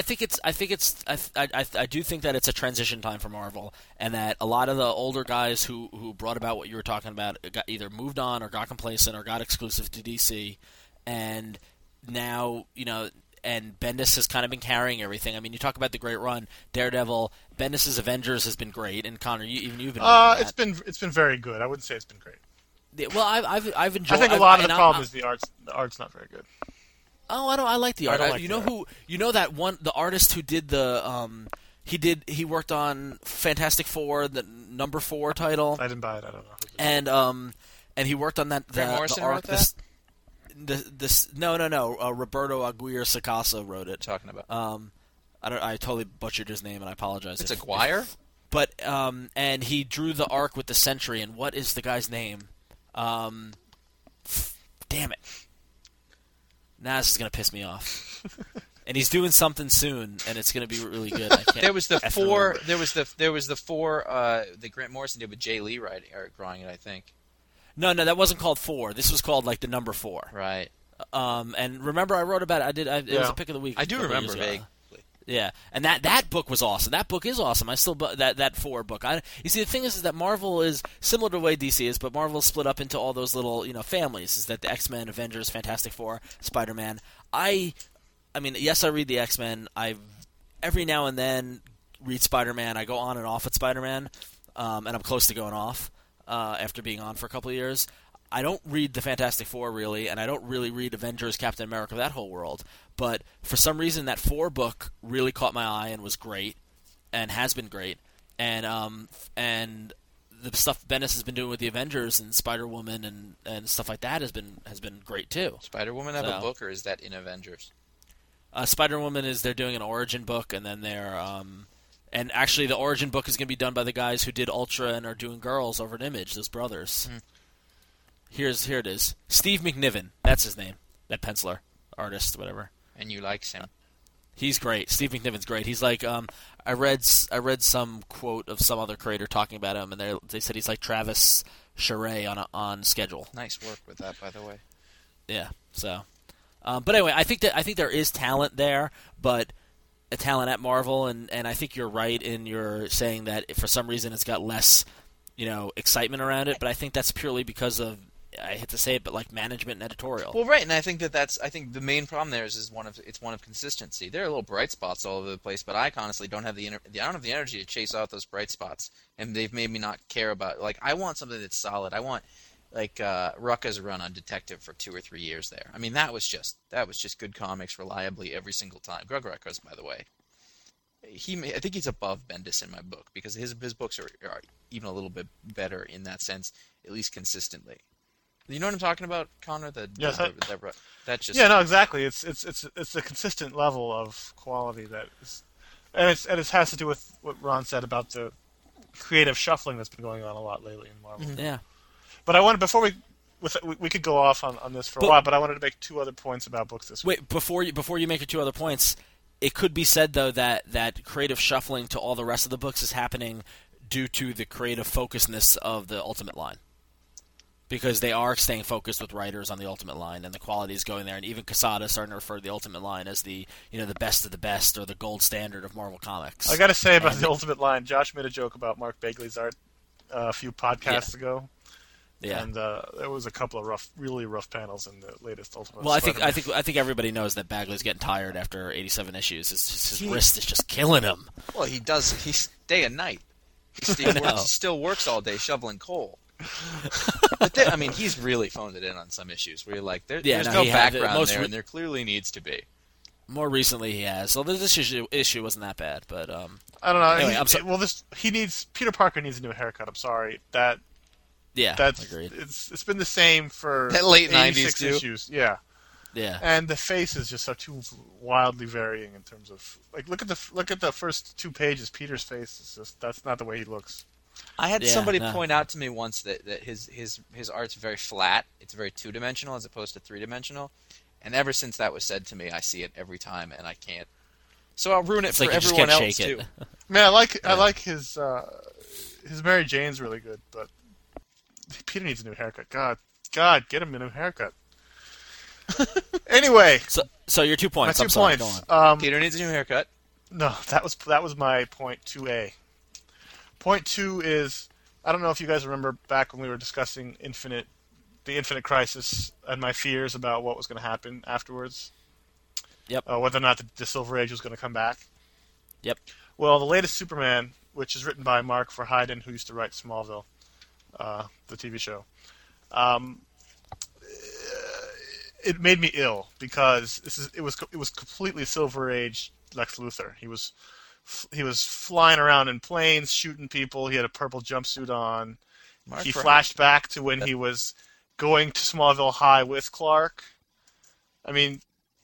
do think that it's a transition time for Marvel, and that a lot of the older guys who brought about what you were talking about got either moved on or got complacent or got exclusive to DC, and now and Bendis has kind of been carrying everything. I mean, you talk about the great run, Daredevil, Bendis' Avengers has been great, and Connor, you've been. It's been very good. I wouldn't say it's been great. Yeah, well, I've enjoyed. I think a lot of the problem is the art's not very good. Oh, I like the art. I don't like you the know art. that one, the artist who did the he worked on Fantastic Four, the number 4 title, I didn't buy it. I don't know. and he worked on that Grant Morrison wrote that? No. Roberto Aguirre Sacasa wrote it. Talking about. I totally butchered his name, and I apologize. It's Aguirre? But and he drew the arc with the Sentry, and what is the guy's name? Damn it! Now this is gonna piss me off. And he's doing something soon, and it's gonna be really good. I can't. There was the effing 4. remember. There was the 4 that Grant Morrison did with Jay Lee writing or drawing it, I think. No, that wasn't called 4. This was called like the number 4. Right. And remember, I wrote about it. It was a pick of the week. I do a couple remember years ago. vaguely. Yeah, and that book was awesome. That book is awesome. I still that 4 book. You see, the thing is that Marvel is similar to the way DC is, but Marvel is split up into all those little families. Is that the X-Men, Avengers, Fantastic Four, Spider-Man? I mean, yes, I read the X-Men. I every now and then read Spider-Man. I go on and off at Spider-Man, and I'm close to going off after being on for a couple of years. I don't read the Fantastic Four really, and I don't really read Avengers, Captain America, that whole world. But for some reason, that 4 book really caught my eye and was great, and has been great. And the stuff Bendis has been doing with the Avengers and Spider-Woman and stuff like that has been great too. Spider-Woman have a book, or is that in Avengers? Spider-Woman they're doing an origin book, and then they're and actually the origin book is going to be done by the guys who did Ultra and are doing Girls over at Image, those brothers. Here it is. Steve McNiven, that's his name. That penciler, artist, whatever. And you like him? He's great. Steve McNiven's great. He's like I read some quote of some other creator talking about him, and they said he's like Travis Charest on schedule. Nice work with that, by the way. Yeah. So, but anyway, I think there is talent there, but a talent at Marvel, and I think you're right in your saying that for some reason it's got less, excitement around it. But I think that's purely because of, I hate to say it, but like management and editorial. Well, right, and I think I think the main problem there is one of consistency. There are little bright spots all over the place, but I honestly don't have the energy to chase out those bright spots, and they've made me not care about. Like, I want something that's solid. I want like Rucka's run on Detective for 2 or 3 years there. I mean, that was just good comics reliably every single time. Greg Rucka's, by the way. I think he's above Bendis in my book because his books are even a little bit better in that sense, at least consistently. You know what I'm talking about, Connor? Yes, that just no, exactly. It's a consistent level of quality that is, and it has to do with what Ron said about the creative shuffling that's been going on a lot lately in Marvel. Mm-hmm. Yeah. But I wanted we could go off on this for a while, but I wanted to make 2 other points about books this week. Wait, before you make your 2 other points, it could be said though that creative shuffling to all the rest of the books is happening due to the creative focusedness of the Ultimate line. because they are staying focused with writers on the Ultimate line, and the quality is going there. And even Quesada starting to refer to the Ultimate line as the the best of the best, or the gold standard of Marvel Comics. I got to say about the Ultimate line, Josh made a joke about Mark Bagley's art a few podcasts ago. Yeah. And there was a couple of really rough panels in the latest Ultimate. Well, I Spider-Man. think everybody knows that Bagley's getting tired after 87 issues. His wrist is just killing him. Well, he does. He's day and night. He still works all day shoveling coal. But I mean, he's really phoned it in on some issues where you're like, there's no background there, and there clearly needs to be. More recently, he has. Although this issue wasn't that bad, but I don't know. Anyway, Peter Parker needs a new haircut. I'm sorry. That's agreed. It's been the same for that late 86 90s too. issues. Yeah. Yeah. And the face is just so too wildly varying in terms of look at the first 2 pages. Peter's face is just that's not the way he looks. I had somebody point out to me once that his art's very flat. It's very 2-dimensional as opposed to 3-dimensional. And ever since that was said to me, I see it every time, and I can't. So I'll ruin it for everyone else too. Man, I like his Mary Jane's really good, but Peter needs a new haircut. God, get him a new haircut. Anyway, so your 2 points. My 2 points. Peter needs a new haircut. No, that was my point 2A. Point 2 is, I don't know if you guys remember back when we were discussing the Infinite Crisis and my fears about what was going to happen afterwards. Yep. Whether or not the Silver Age was going to come back. Yep. Well, the latest Superman, which is written by Mark Verheiden, who used to write Smallville, the TV show, it made me ill because it was completely Silver Age Lex Luthor. He was flying around in planes, shooting people. He had a purple jumpsuit on. He flashed back to when he was going to Smallville High with Clark. I mean,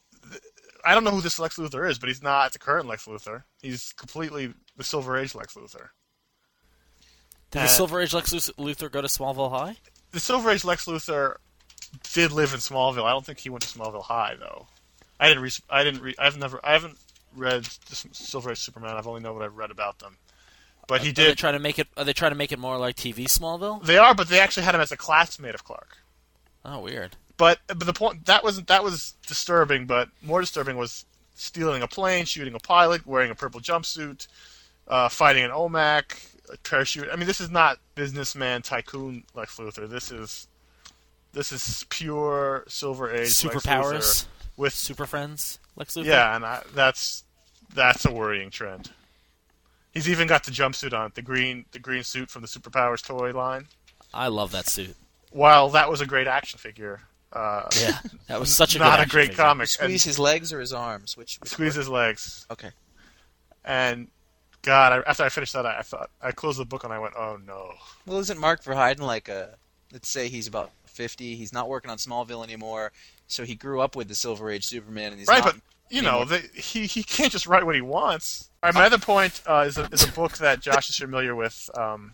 I don't know who this Lex Luthor is, but he's not the current Lex Luthor. He's completely the Silver Age Lex Luthor. Did the Silver Age Lex Luthor go to Smallville High? The Silver Age Lex Luthor did live in Smallville. I don't think he went to Smallville High though. I haven't read the Silver Age Superman. I've only known what I've read about them. But he did. Are they trying to make it more like TV Smallville? They are, but they actually had him as a classmate of Clark. Oh, weird. But the point that was disturbing. But more disturbing was stealing a plane, shooting a pilot, wearing a purple jumpsuit, fighting an OMAC, a parachute. I mean, this is not businessman tycoon Lex Luthor. This is pure Silver Age superpowers Lex Luthor with super friends Lex Luthor. Yeah, and that's a worrying trend. He's even got the jumpsuit on, the green suit from the Superpowers toy line. I love that suit. While that was a great action figure. Yeah, that was such a not good a great figure. comic. Squeeze his legs or his arms? Which squeeze his legs. Okay. And God, after I finished that, I thought I closed the book and I went, "Oh no." Well, isn't Mark Verheiden like let's say he's about 50. He's not working on Smallville anymore, so he grew up with the Silver Age Superman, and he's right. not But he can't just write what he wants. All right, my other point is a book that Josh is familiar with,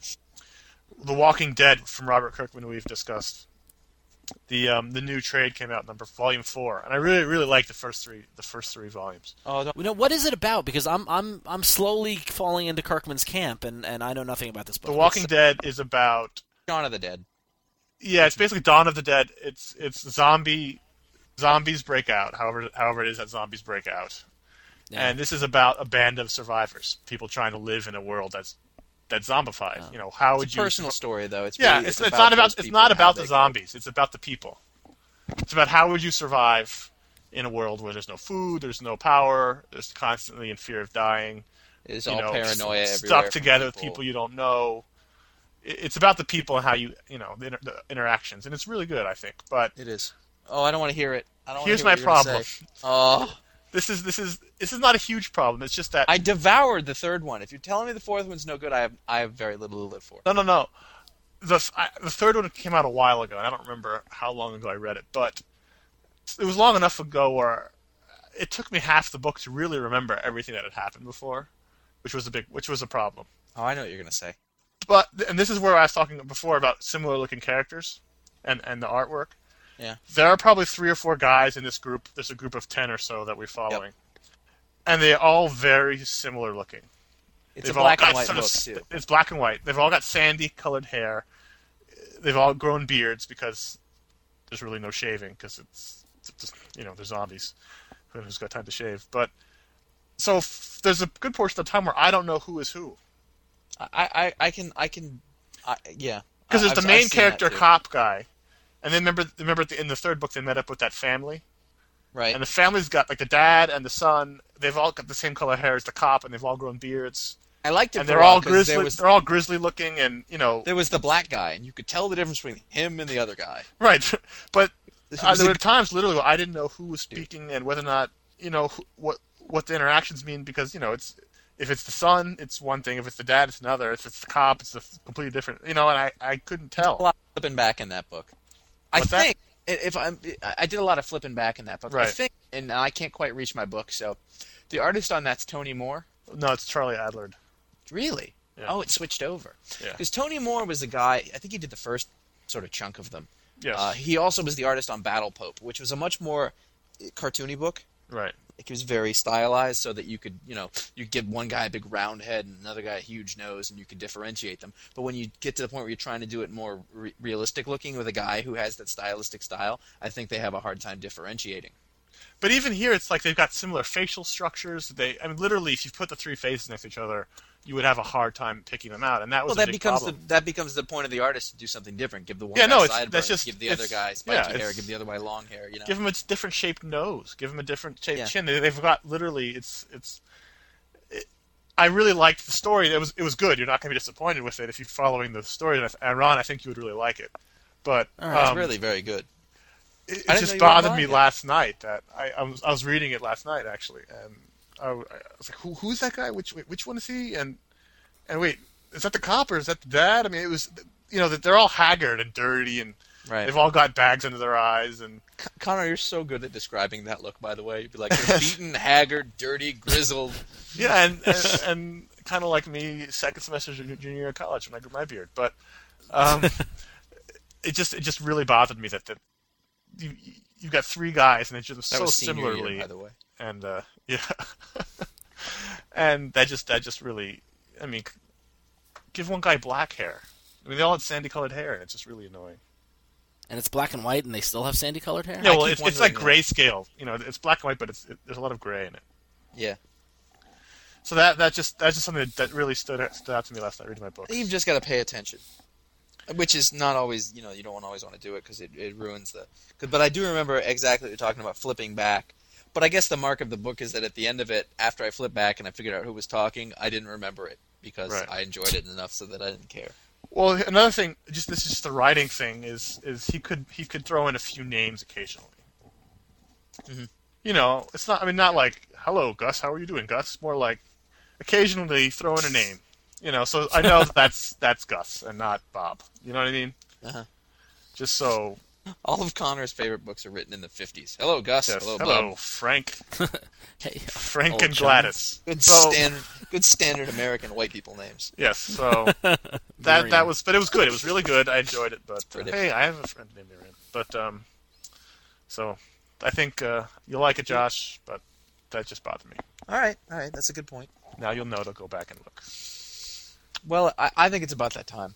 The Walking Dead from Robert Kirkman, who we've discussed. The new trade came out, volume 4, and I really really liked the first three volumes. Oh, what is it about? Because I'm slowly falling into Kirkman's camp, and I know nothing about this book. The Walking Dead is about Dawn of the Dead. Yeah, it's basically Dawn of the Dead. It's zombies break out. However it is that zombies break out. Yeah. And this is about a band of survivors, people trying to live in a world that's zombified. Oh. You know, how would it's you? a personal story, though. It's not about the cope. zombies. It's about the people. It's about how would you survive in a world where there's no food, there's no power, there's constantly in fear of dying. It's all paranoia everywhere. Stuck together with people you don't know. It's about the people and how the interactions, and it's really good, I think. But it is. Oh, I don't want to hear it. Here's my problem. Oh. This is not a huge problem. It's just that I devoured the third one. If you're telling me the fourth one's no good, I have very little to live for. No. The third one came out a while ago, and I don't remember how long ago I read it, but it was long enough ago where it took me half the book to really remember everything that had happened before, which was a problem. Oh, I know what you're gonna say. And this is where I was talking before about similar looking characters and the artwork. Yeah. There are probably 3 or 4 guys in this group. There's a group of 10 or so that we're following. Yep. And they're all very similar looking. It's a black and white book, too. It's black and white. They've all got sandy colored hair. they've all grown beards because there's really no shaving because it's just, they're zombies. Who's got time to shave? But so there's a good portion of the time where I don't know who is who. Yeah. Because there's the I've main seen character that too. cop guy, and then remember in the third book they met up with that family, Right. and the family's got like the dad and the son. They've all got the same color hair as the cop, and they've all grown beards, I liked it. and for they're a while all 'cause grizzly. They're all grizzly looking, and There was the black guy, and you could tell the difference between him and the other guy. right. But This was there a- were times literally where I didn't know who was speaking and whether or not what the interactions mean because it's. If it's the son, it's one thing. If it's the dad, it's another. If it's the cop, it's completely different. And I couldn't a tell. lot of flipping back in that book. What's that? I did a lot of flipping back in that book. I Right. think, and I can't quite reach my book. So, the artist on that's Tony Moore. No, it's Charlie Adlard. Really? Yeah. Oh, it switched over. Yeah. Because Tony Moore was the guy. I think he did the first sort of chunk of them. Yes. He also was the artist on Battle Pope, which was a much more cartoony book. Right. It was very stylized, so that you could, you give one guy a big round head and another guy a huge nose, and you could differentiate them. But when you get to the point where you're trying to do it more realistic looking with a guy who has that stylistic style, I think they have a hard time differentiating. But even here, it's like they've got similar facial structures. Literally, if you put the three faces next to each other, you would have a hard time picking them out, and that was Well, a big problem. that becomes the point of the artist to do something different. Give the one Yeah, guy no, it's- sideburns, that's just- give the other it's- guy yeah, spiky hair, it's- give the other guy long hair. Give them a different shaped nose. Give them a different shaped Yeah. chin. They've got literally. I really liked the story. It was good. You're not going to be disappointed with it if you're following the story. And Ron, I think you would really like it. But It's really very good. it I didn't know just you bothered were me buying it. last night that I was reading it last night actually, and I was like, who's that guy? Which one is he? And wait, is that the cop or is that the dad? I mean, it was that they're all haggard and dirty and Right. they've all got bags under their eyes and Connor, you're so good at describing that look. By the way, you'd be like, they're beaten, haggard, dirty, grizzled. yeah, and kind of like me, second semester junior year of college when I grew my beard, but it just really bothered me that you've got three guys and they're just That so was senior similarly. year, by the way. And yeah, and that just really, I mean, give one guy black hair. I mean, they all had sandy-colored hair, and it's just really annoying. And it's black and white, and they still have sandy-colored hair. Yeah, well, keep it's like wondering grayscale. It's black and white, but there's a lot of gray in it. Yeah. So that's just something that really stood out to me last night reading my book. You've just got to pay attention, which is not always, you don't always want to do it because it ruins But I do remember exactly what you're talking about, flipping back. But I guess the mark of the book is that at the end of it, after I flipped back and I figured out who was talking, I didn't remember it because Right. I enjoyed it enough so that I didn't care. Well, another thing, this is just the writing thing, is he could throw in a few names occasionally. Mm-hmm. It's not. I mean, not like, "Hello, Gus. How are you doing, Gus?" More like, occasionally throw in a name. So I know that's Gus and not Bob. You know what I mean? Uh-huh. Just so. All of Connor's favorite books are written in the 50s. Hello, Gus. Yes. Hello, Hello, Bob. Frank. Hey, Frank old and chum. Gladys. Good So- standard American white people names. Yes. So Miriam. that was, but it was good. It was really good. I enjoyed it. But pretty. hey, I have a friend named Miriam. But so I think you'll like it, Josh. But that just bothered me. All right, that's a good point. Now you'll know to go back and look. Well, I think it's about that time.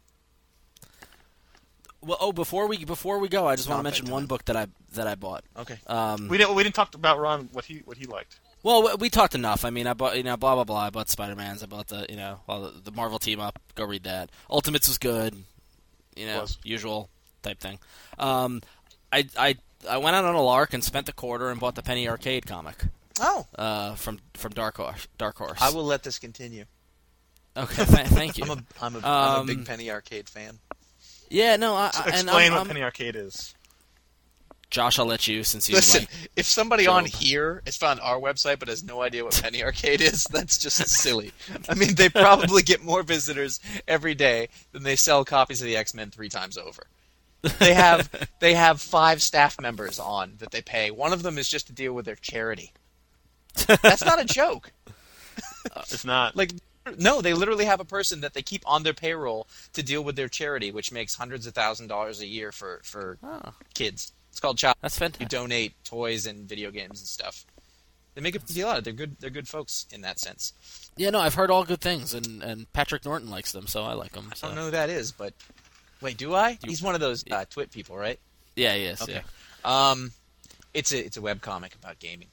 Well, before we go, I just want to Not mention big one time. book that I bought. Okay. We didn't talk about Ron what he liked. Well, we talked enough. I mean, I bought blah blah blah. I bought Spider-Man's. I bought the the Marvel team up. Go read that. Ultimates was good. Was. Usual type thing. I went out on a lark and spent the quarter and bought the Penny Arcade comic. Oh. From Dark Horse. I will let this continue. Okay, thank you. I'm a big Penny Arcade fan. Yeah, no. Explain what Penny Arcade is. Josh, I'll let you since you Listen, like. if somebody Job. on here has found our website but has no idea what Penny Arcade is, that's just silly. I mean, they probably get more visitors every day than they sell copies of the X-Men 3 times over. They have 5 staff members on that they pay. One of them is just to deal with their charity. That's not a joke. It's not. No, they literally have a person that they keep on their payroll to deal with their charity, which makes hundreds of $1,000s a year for kids. It's called Child. That's You fantastic. donate toys and video games and stuff. They make a big deal out of it. They're good folks in that sense. Yeah, no, I've heard all good things, and Patrick Norton likes them, so I like them. I don't know who that is, but Wait, do I? He's one of those twit people, right? Yeah, he is. Okay. Yeah. It's a webcomic about gaming.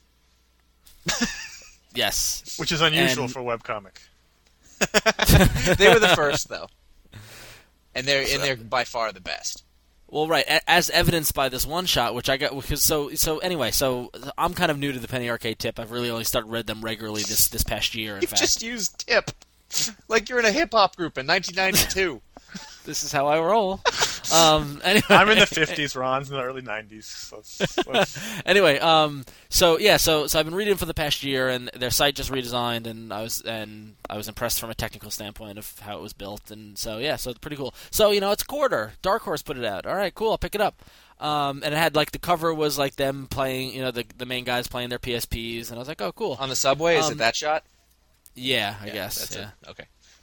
Yes. Which is unusual And- for webcomic. They were the first, though, and they're by far the best. Well, right, as evidenced by this one shot, which I got because so anyway, so I'm kind of new to the Penny Arcade tip. I've really only started read them regularly this past year. In You fact, just used tip, like you're in a hip hop group in 1992. this is how I roll. Anyway, I'm in the 50s, Ron's in the early 90s. So anyway, so I've been reading for the past year, and their site just redesigned, and I was impressed from a technical standpoint of how it was built, and so it's pretty cool. So it's a quarter. Dark Horse put it out. All right, cool. I'll pick it up. And it had like the cover was like them playing, the main guys playing their PSPs, and I was like, oh, cool. On the subway, is it that shot? Yeah, I guess. That's Yeah. it. Okay.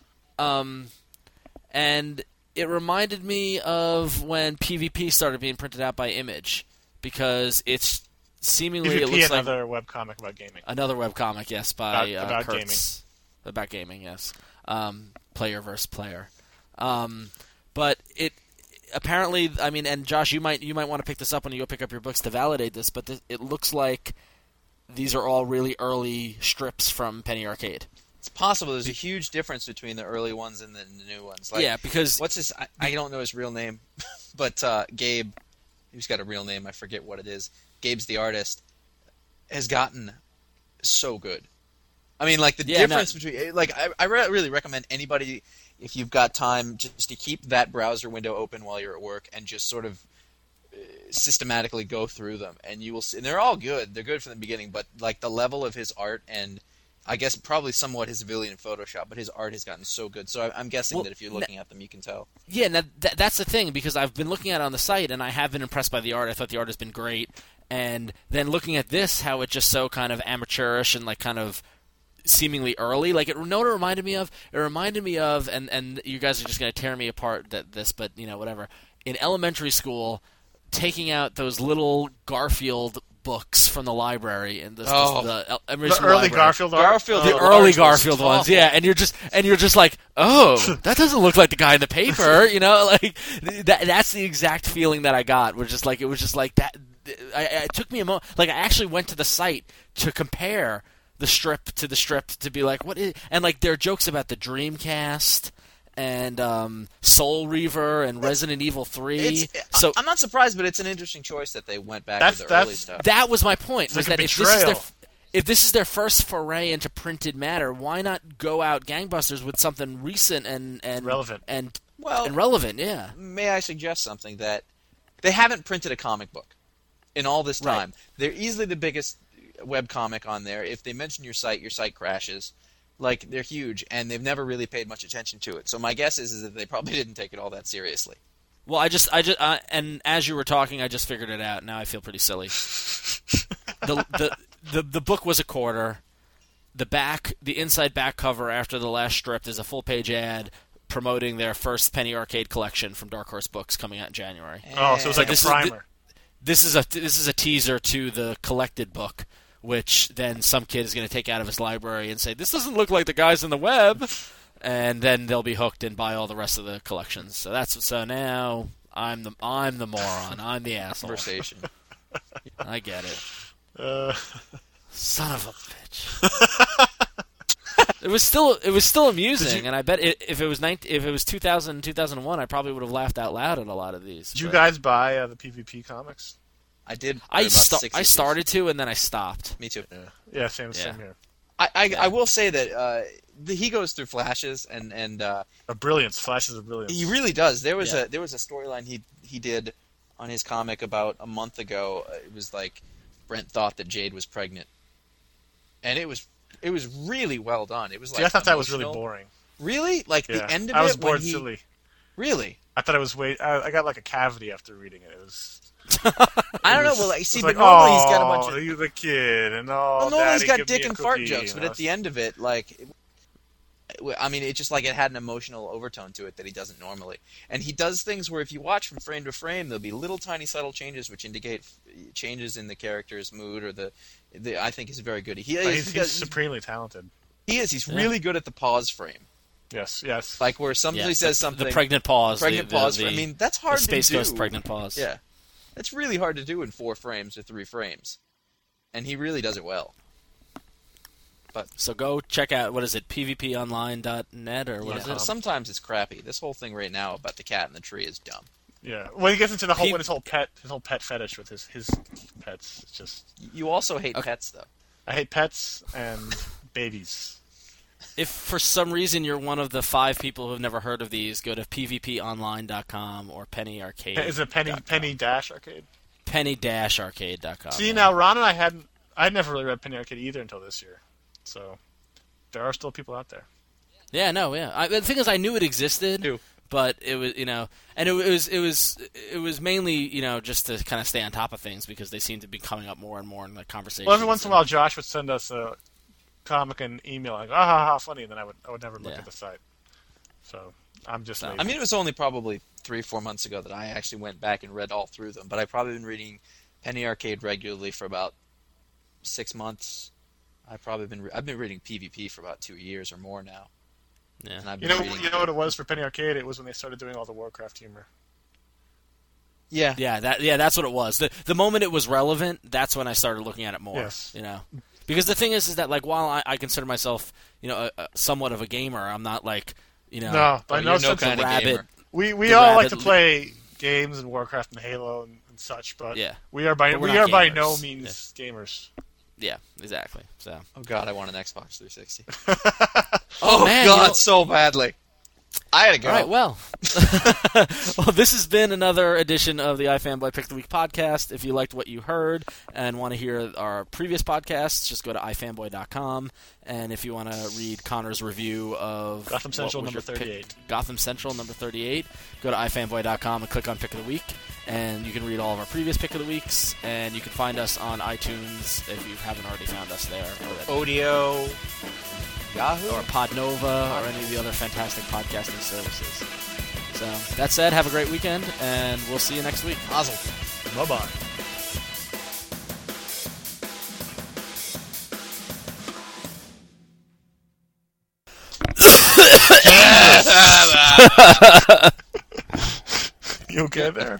And it reminded me of when PvP started being printed out by Image, because it's seemingly PvP, it looks like another webcomic about gaming. another webcomic, yes, by About Kurtz. About gaming, yes. Player versus player. But it apparently, I mean, and Josh, you might want to pick this up when you go pick up your books to validate this, but it looks like these are all really early strips from Penny Arcade. It's possible. There's a huge difference between the early ones and the new ones. Like, Yeah, because what's his? I don't know his real name, but Gabe, who's got a real name, I forget what it is. Gabe's the artist, has gotten so good. I mean, like the difference between, like, I really recommend anybody, if you've got time, just to keep that browser window open while you're at work and just sort of systematically go through them, and you will see. And they're all good. They're good from the beginning, but like the level of his art and I guess probably somewhat his ability in Photoshop, but his art has gotten so good. So I'm guessing that if you're looking at them, you can tell. Yeah, now that's the thing, because I've been looking at it on the site, and I have been impressed by the art. I thought the art has been great. And then looking at this, how it's just so kind of amateurish and like kind of seemingly early. Like, it reminded me of? It reminded me of, and you guys are just going to tear me apart but whatever. In elementary school, taking out those little Garfield books from the library and the early Garfield art. The early Garfield ones, yeah, and you're just like, oh, that doesn't look like the guy in the paper, like that's the exact feeling that I got. It was just like that. It took me a moment. Like, I actually went to the site to compare the strip to be like, what is? And like, there are jokes about the Dreamcast and Soul Reaver and Resident Evil 3. So I'm not surprised, but it's an interesting choice that they went back to the early stuff. That was my point. Was like that if this is their first foray into printed matter, why not go out gangbusters with something recent and relevant and and relevant? Yeah. May I suggest something? That they haven't printed a comic book in all this time. Right. They're easily the biggest webcomic on there. If they mention your site crashes. Like, they're huge, and they've never really paid much attention to it. So my guess is that they probably didn't take it all that seriously. Well, I just and as you were talking, I just figured it out. Now I feel pretty silly. The book was a quarter. The inside back cover after the last strip is a full page ad promoting their first Penny Arcade collection from Dark Horse Books coming out in January. Oh, so it's like a primer. This is a teaser to the collected book, which then some kid is going to take out of his library and say, this doesn't look like the guys in the web, and then they'll be hooked and buy all the rest of the collections. So now I'm the moron. I'm the asshole. Conversation. I get it. Son of a bitch. It was still amusing, and I bet if it was 2000, 2001, I probably would have laughed out loud at a lot of these. Did you guys buy the PvP comics? I did. I started to, and then I stopped. Me too. Yeah, same here. I will say that he goes through flashes and brilliance. Flashes of brilliance. He really does. There was a storyline he did on his comic about a month ago. It was like Brent thought that Jade was pregnant, and it was really well done. It was like, I thought that was really boring. Really? Like, the end of it? I was bored silly. Really? I thought it was I got like a cavity after reading it. It was. I don't know. Well, see, but like, normally he's got a bunch of. He's a kid, and normally he's got dick and fart cookie, jokes, but at the end of it, like, I mean, it just like it had an emotional overtone to it that he doesn't normally. And he does things where if you watch from frame to frame, there'll be little tiny subtle changes which indicate changes in the character's mood or the I think is very good. He's supremely talented. He is. He's really good at the pause frame. Yes. Like where somebody says something. The pregnant pause. Pregnant pause. I mean, that's hard to do. Space Ghost pregnant pause. Yeah. That's really hard to do in 4 frames or 3 frames. And he really does it well. So go check out, what is it, pvponline.net or what is it? Sometimes it's crappy. This whole thing right now about the cat in the tree is dumb. Yeah. When he gets into his whole pet fetish with his pets, it's just... You also hate pets, though. I hate pets and babies. If for some reason you're one of the 5 people who have never heard of these, go to pvponline.com or Penny Arcade. Is it Penny-Arcade? Penny-arcade.com. See, now Ron and I'd never really read Penny Arcade either until this year. So there are still people out there. Yeah, the thing is, I knew it existed, but it was, and it was mainly, just to kind of stay on top of things because they seem to be coming up more and more in the conversation. Well, every once in a while, Josh would send us a comic and email like, ha, funny, and then I would never look at the site. So I'm just lazy. I mean, it was only probably 3-4 months ago that I actually went back and read all through them, but I've probably been reading Penny Arcade regularly for about 6 months. I've been reading PvP for about 2 years or more now. Yeah. And you know what it was for Penny Arcade? It was when they started doing all the Warcraft humor. Yeah. That's what it was. The moment it was relevant, that's when I started looking at it more. Yes. Because the thing is that like while I consider myself, somewhat of a gamer, I'm not like, No, by no sense kind of gamer. We all like to play games and Warcraft and Halo and such, but we are by no means gamers. Yeah, exactly. So. Oh God, I want an Xbox 360. Man, God, so badly. I gotta go. All right, well, this has been another edition of the iFanboy Pick of the Week podcast. If you liked what you heard and want to hear our previous podcasts, just go to ifanboy.com. And if you want to read Connor's review of Gotham Central number 38, Gotham Central number 38, go to ifanboy.com and click on Pick of the Week. And you can read all of our previous Pick of the Weeks, and you can find us on iTunes if you haven't already found us there already. Odeo, Yahoo, or Podnova, or any of the other fantastic podcasting services. So, that said, have a great weekend, and we'll see you next week. Mazel. Bye-bye. You okay there?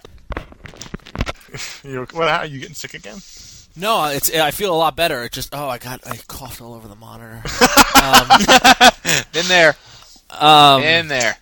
Are you getting sick again? No, I feel a lot better. It just I coughed all over the monitor. Been there. Been there.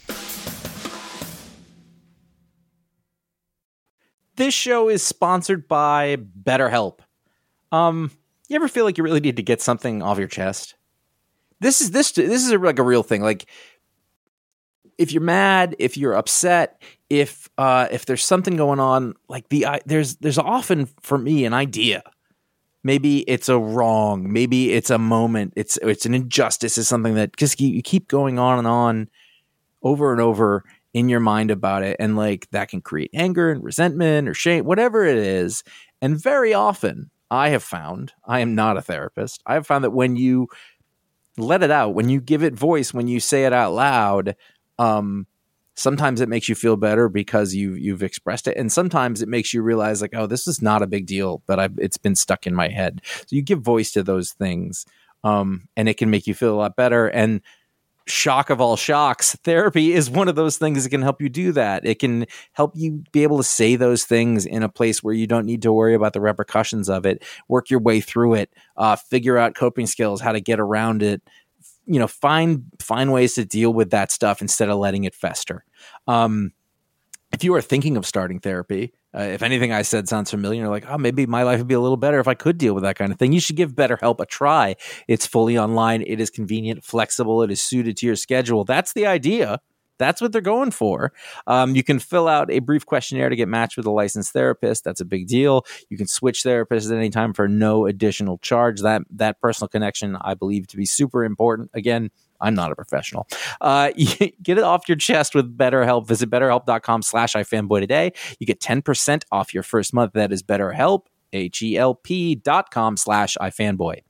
This show is sponsored by BetterHelp. You ever feel like you really need to get something off your chest? This is like a real thing. Like, if you're mad, if you're upset, if there's something going on, like there's often for me an idea. Maybe it's a wrong, maybe it's a moment, it's an injustice, is something that just you keep going on and on over and over in your mind about it, and like that can create anger and resentment or shame, whatever it is. And very often, I have found, I am not a therapist, I have found that when you let it out, when you give it voice, when you say it out loud, sometimes it makes you feel better because you've expressed it, and sometimes it makes you realize like, oh, this is not a big deal, but it's been stuck in my head. So you give voice to those things, and it can make you feel a lot better. And shock of all shocks, therapy is one of those things that can help you do that. It can help you be able to say those things in a place where you don't need to worry about the repercussions of it, work your way through it, figure out coping skills, how to get around it, find ways to deal with that stuff instead of letting it fester. If you are thinking of starting therapy, if anything I said sounds familiar, you're like, oh, maybe my life would be a little better if I could deal with that kind of thing, you should give BetterHelp a try. It's fully online. It is convenient, flexible. It is suited to your schedule. That's the idea. That's what they're going for. You can fill out a brief questionnaire to get matched with a licensed therapist. That's a big deal. You can switch therapists at any time for no additional charge. That personal connection, I believe, to be super important. Again, I'm not a professional. Get it off your chest with BetterHelp. Visit BetterHelp.com/iFanboy today. You get 10% off your first month. That is BetterHelp, HELP.com/iFanboy.